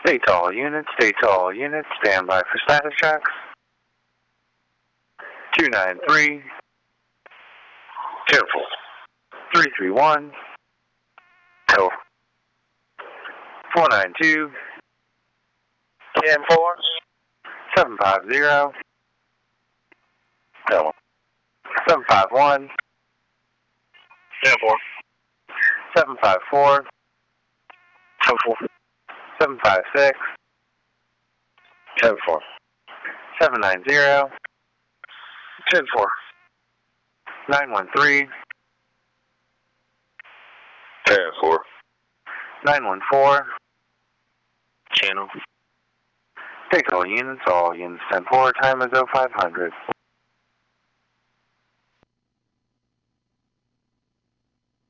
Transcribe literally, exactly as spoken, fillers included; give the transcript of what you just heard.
Stay tall units, stay tall units, stand by for status checks. two nine three, careful, three three one, go. four nine two, ten four, seven five zero, go. seven five one, ten four, seven five four, ten four, seven five six, ten four, seven nine zero, ten four, nine one three, ten four, nine one four, channel. stay tall units, all units ten four, time is oh five hundred.